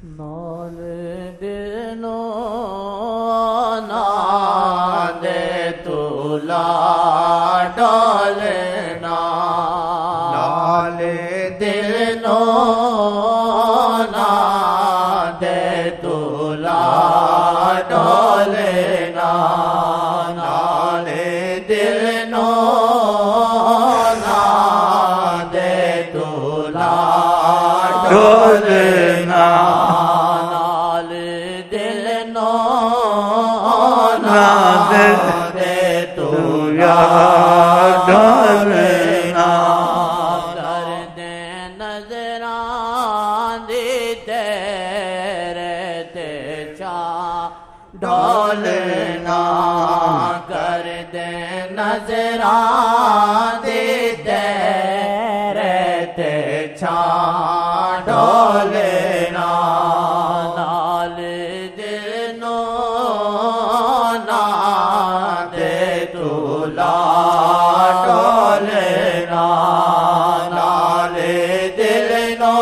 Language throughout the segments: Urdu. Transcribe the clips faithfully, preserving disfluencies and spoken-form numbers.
نال دلو ناد تولا ڈالنا نال دلو ناد تولا ڈالنا نال دلو ناد تولا ڈالنا کر دے نظراں دی تیرے چھا ڈولنا نال دلو ناد تولا ڈولنا نال دلو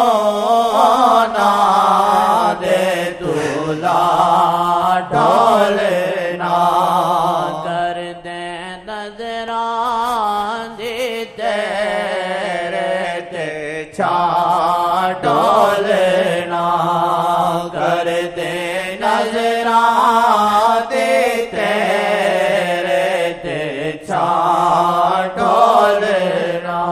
ناد تولا ڈولنا کر دے نظراں دی تیرے تے چھا ڈولنا کر دے نظراں دی تیرے تے چھا ڈولنا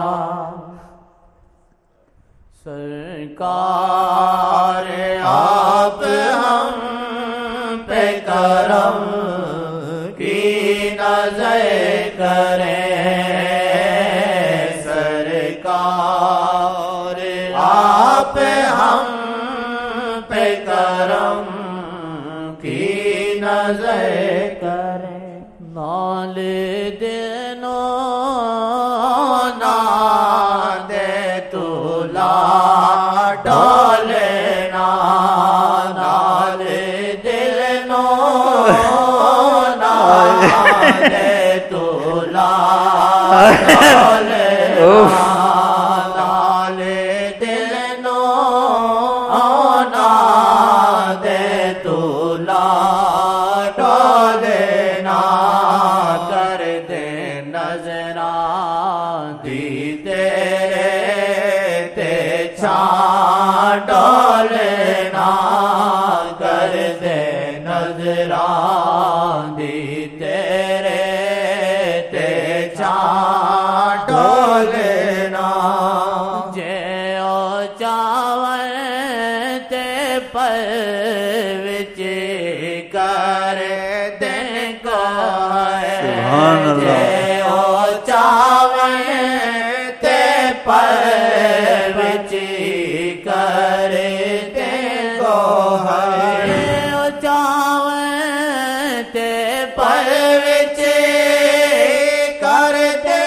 سرکار آپ ہم پہ کرم کی نظر کریں سرکار آپ ہم پہ کرم کی نظر کریں نال دلو ناد تولا ڈولنا نال دلو ناد تولا ڈولنا نال دلو ناد تولا ڈولنا کر دے نظراں دی تیرے تے چھا ڈولنا کر دے نظراں دی تیرے تے چھا ڈولنا جے او چاول تے پر وچ کر دے سبحان اللہ جے او چاول تے پر وچ کر دے گوہر او چاول تے پر وچ کر دے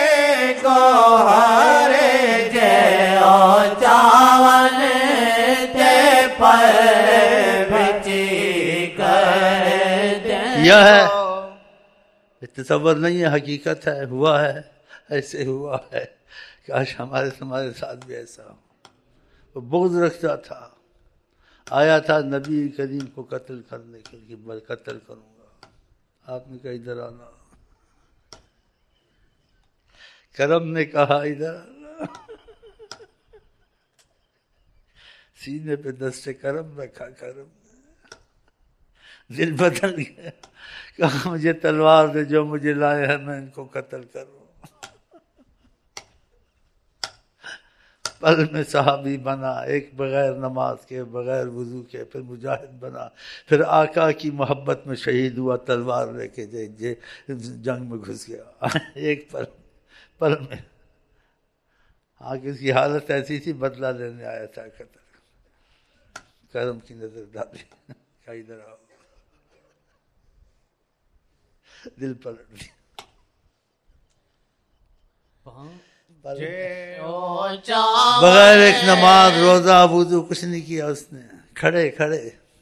گوہر جے او چاول تے پر وچ کر دے یہ ہے تصور نہیں ہے، حقیقت ہے، ہوا ہے، ایسے ہوا ہے۔ کاش ہمارے ہمارے ساتھ بھی ایسا ہو۔ وہ بغض رکھتا تھا، آیا تھا نبی کریم کو قتل کرنے کے لیے، میں قتل کروں گا، آپ نے کہا ادھر آنا، کرم نے کہا ادھر آنا، سینے پہ دست کرم رکھا، کرم دل بدل گیا، کہا مجھے تلوار دے، جو مجھے لائے ہیں میں ان کو قتل کروں۔ پل میں صحابی بنا، ایک بغیر نماز کے، بغیر وضو کے، پھر مجاہد بنا، پھر آقا کی محبت میں شہید ہوا، تلوار لے کے جنگ میں گھس گیا ایک پل پل میں۔ آگے اس کی حالت ایسی تھی، بدلہ لینے آیا تھا، قتل کرم کی نظر ڈالی، کہا ادھر آؤ، دل پلٹ گیا۔ بغیر ایک نماز روزہ وضو کچھ نہیں کیا اس نے، کھڑے کھڑے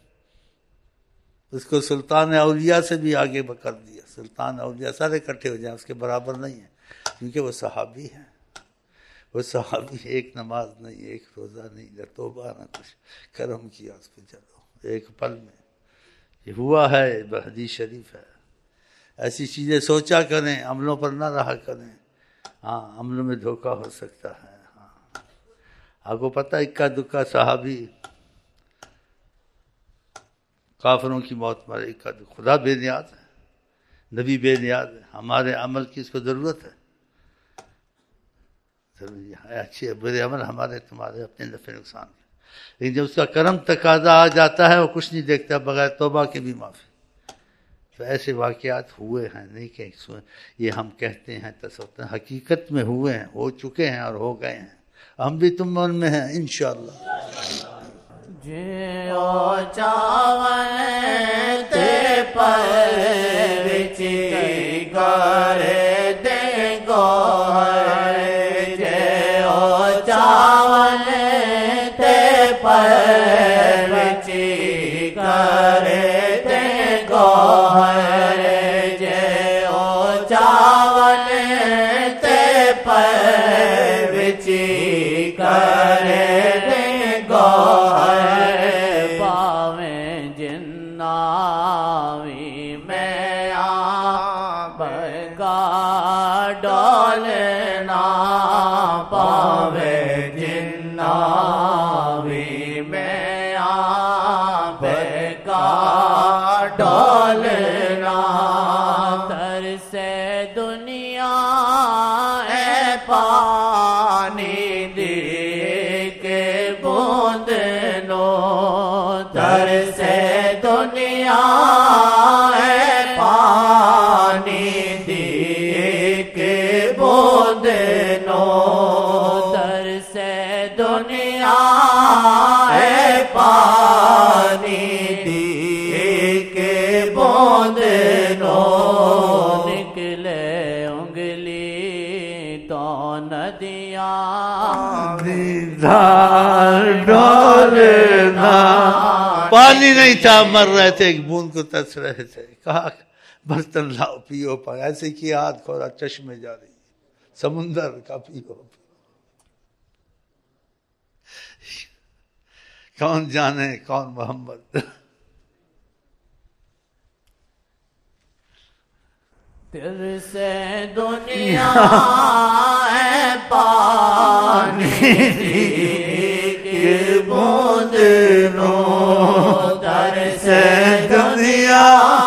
اس کو سلطان اولیاء سے بھی آگے کر دیا۔ سلطان اولیاء سارے اکٹھے ہو جائیں اس کے برابر نہیں ہیں، کیونکہ وہ صحابی ہیں، وہ صحابی ایک نماز نہیں، ایک روزہ نہیں، نہ توبہ نہ کچھ، کرم کیا اس پہ چلو ایک پل میں، یہ ہوا ہے، حدیث شریف ہے۔ ایسی چیزیں سوچا کریں، عملوں پر نہ رہا کریں۔ ہاں عملوں میں دھوکہ ہو سکتا ہے۔ ہاں آپ کو پتہ اکا دکا صحابی کافروں کی موت مرے، اکا دکا، خدا بے نیاز ہے، نبی بے نیاز ہے، ہمارے عمل کی اس کو ضرورت ہے، ضروری ہے، اچھے برے عمل ہمارے تمہارے اپنے نفع نقصان کے، لیکن جب اس کا کرم تقاضا آ جاتا ہے وہ کچھ نہیں دیکھتا بغیر توبہ کے بھی معافی۔ تو ایسے واقعات ہوئے ہیں، نہیں کہ یہ ہم کہتے ہیں تصور، حقیقت میں ہوئے ہیں، ہو چکے ہیں اور ہو گئے ہیں، ہم بھی تم ان میں ہیں انشاءاللہ۔ جیو چاون تے پر وچی گار دے گوہر، جیو چاون تے پر وچی گار دے گوہر، جیو چاون تے پر وچی گار دے گوہر، ڈولنا پاوے جنا وی میں آپ کا ڈولنا، ترسے دنیا اے پانی دی کے بوند نو، ترسے دنیا اے پانی بوند نو، ترسے دنیا ہے پانی دی کے بوند نو، نکلے انگلی تو ندیاں دھار ڈولنا، پانی نہیں تھا، مر رہے تھے، ایک بوند کو ترس رہے تھے، کہا برتن لاؤ پیو پا، ایسے کی ہاتھ کھولا چشمے جاری، سمندر کا پیو۔ کون جانے کون محمد۔ دل سے دنیا ہے پانی کی بوند نو، در سے دنیا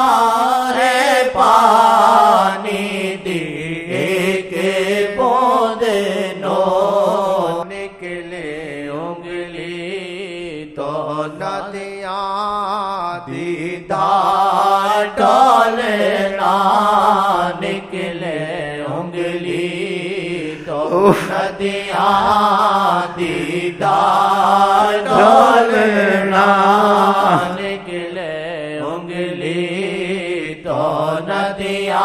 پانی دی کے بوند نو، نکلے انگلی تو ندیاں دیدار ڈولنا، نکلے انگلی تو ندیاں دیدار ڈولنا، نکلے انگلی تو ندیاں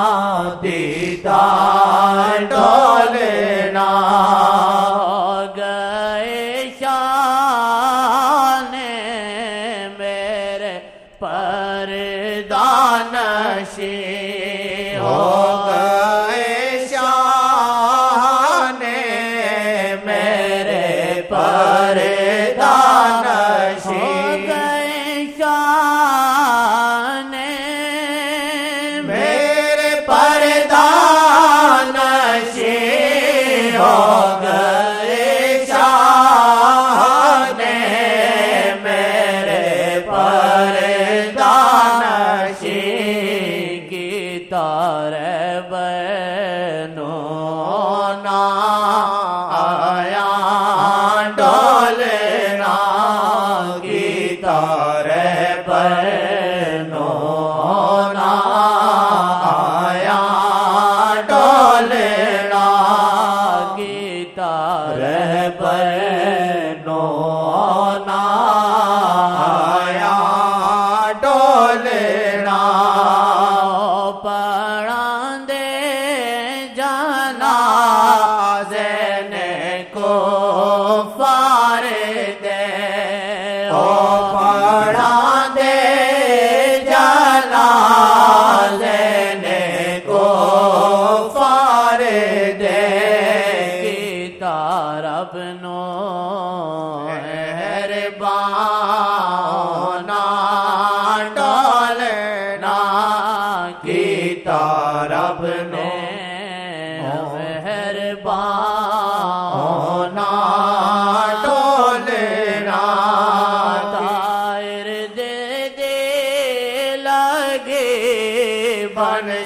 دیدار ڈولنا، گئے شان میرے پردانشی، ہو گئے شان میرے پردانشی، گئے شان میرے پردانشی، ہو گئے شان میرے پردانشی، کی تارے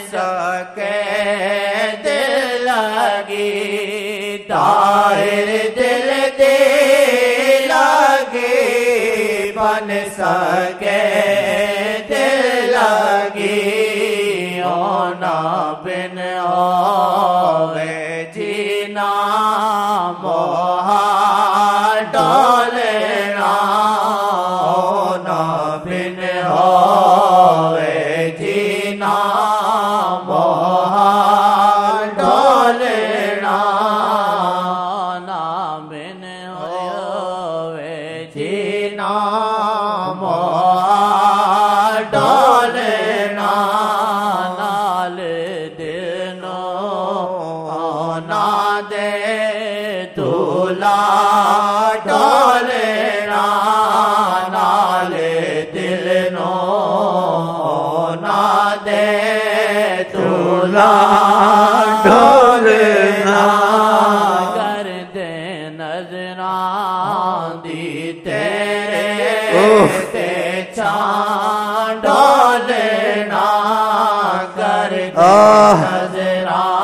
سکے دل لگی طاہر دل دے لگی بن سکے دل لگی اونا بن ہوئے جینا محال ڈولنا اونا بن ہوئے جینا محال ڈولنا اونا بن ہوئے جینا محال ڈولنا نال دنوں اونا دے تولا ڈولنا نال دل نو اونا دے تولا ڈولنا کر دے نظراں دی تیرے تے چھاں ڈولنا کر دے نظراں